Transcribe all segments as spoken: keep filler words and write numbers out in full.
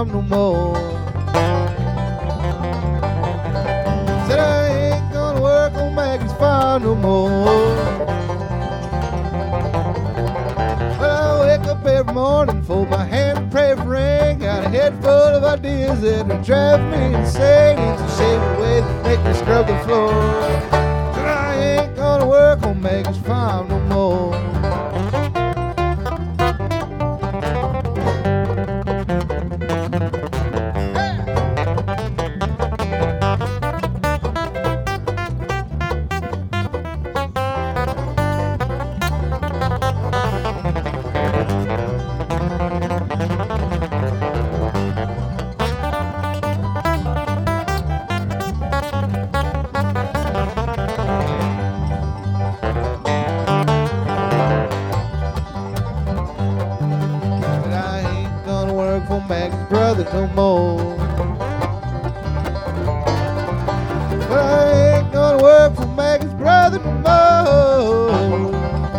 farm no more. Said I ain't gonna work on Maggie's farm no more. Well, I wake up every morning, fold my hand and pray for rain. Got a head full of ideas that are driving me insane. It's a shame the way they make me scrub the floor. Said I ain't gonna work on Maggie's farm no more. For Maggie's brother no more. But I ain't gonna work for Maggie's brother no more.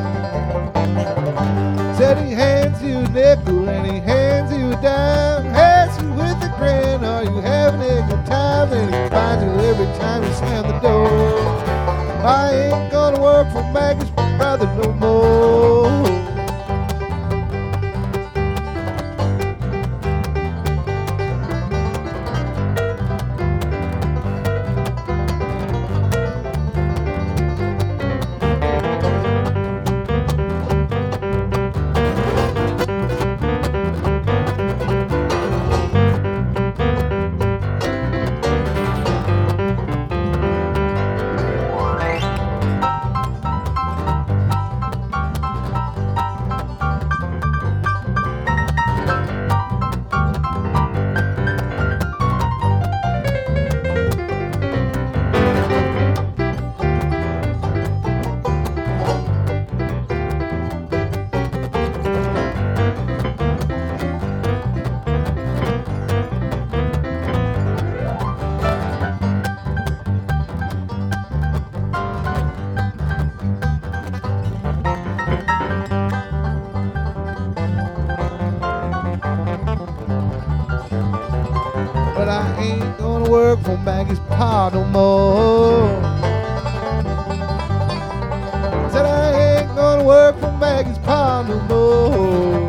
Said he hands you a nickel and he hands you a dime. Asks you with a grin, are you having a good time? And he finds you every time you slam the door. I ain't gonna work for Maggie's brother no more. But I ain't gonna work for Maggie's pa no more. Said I ain't gonna work for Maggie's pa no more.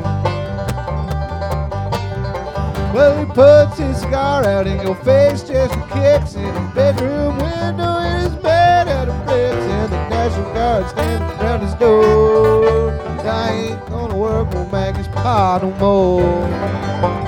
Well, he puts his cigar out in your face just for kicks. In his bedroom window is made out of bricks, and the National Guard standing around his door. I ain't gonna work for Maggie's pa no more.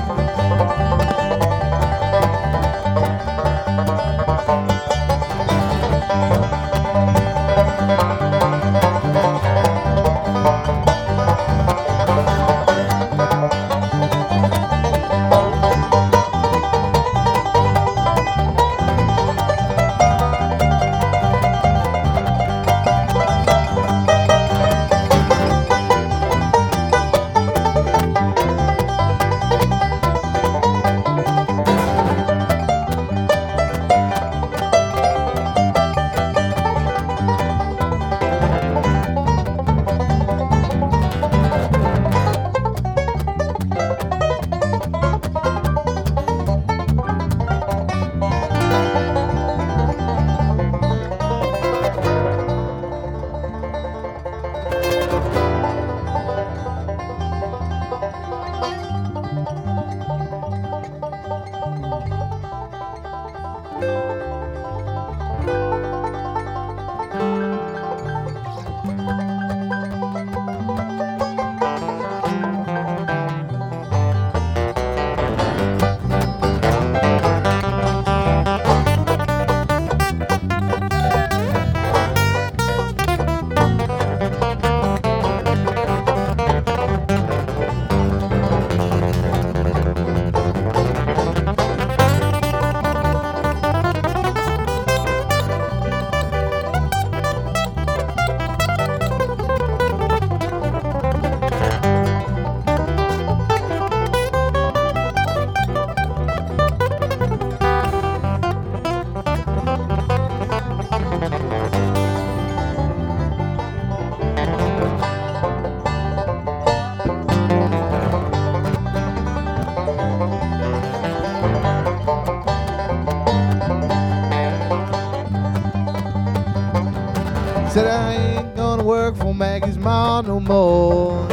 Maggie's mom no more.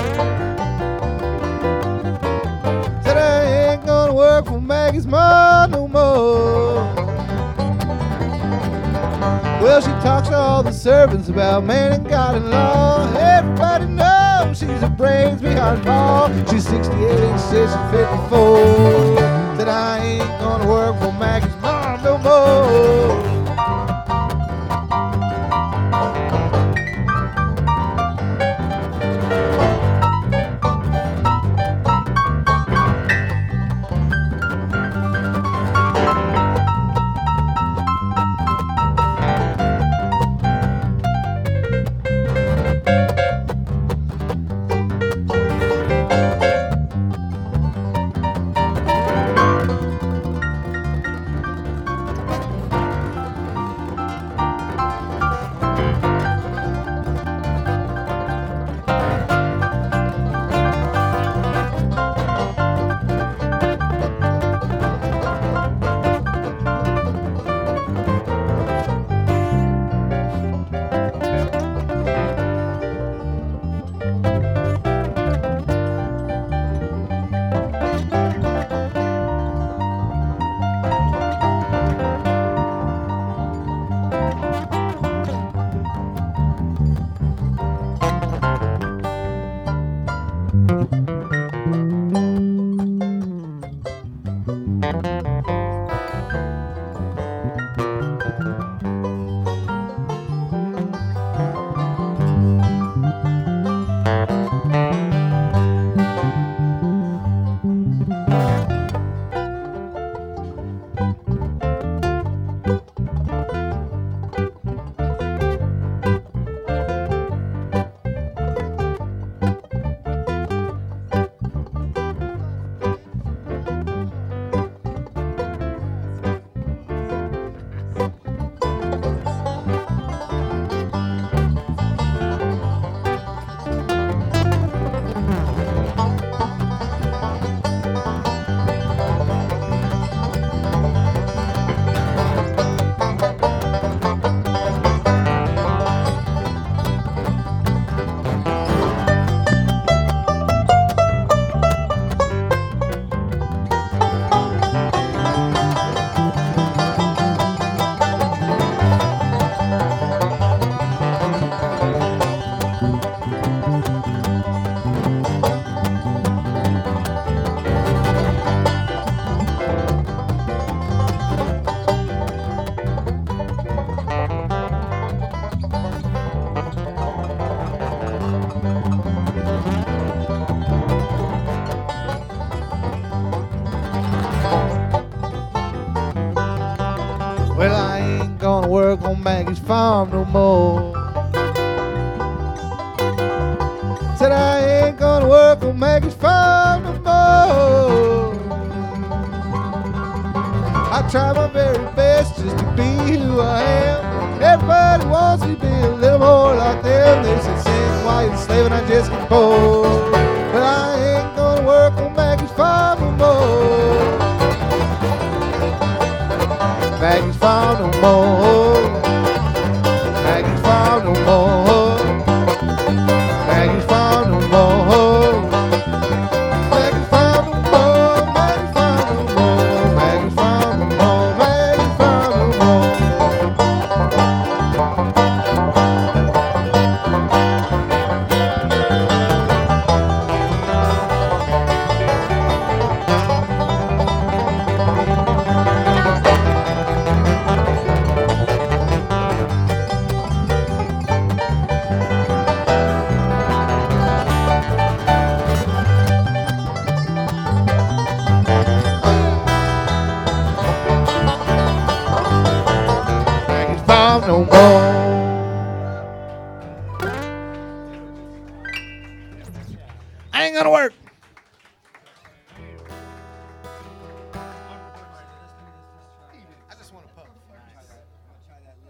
Said I ain't gonna work for Maggie's mom no more. Well, she talks to all the servants about man and God and law. Everybody knows she's the brains behind Paul. She's sixty-eight and says she's fifty-four. Said I ain't gonna work for Maggie's mom no more. Well, I ain't gonna work on Maggie's farm no more. Said I ain't gonna work on Maggie's farm no more. I try my very best just to be who I am. Everybody wants me to be a little more like them. They say sing while you're slaving, I just get bored. But I ain't gonna work on Maggie's farm no more. Maggie's farm no more. Maggie's farm no more. Maggie's farm no more. Maggie's farm no more. Maggie's farm no more. Maggie's farm no more. Maggie's farm no more. No more. I ain't gonna work.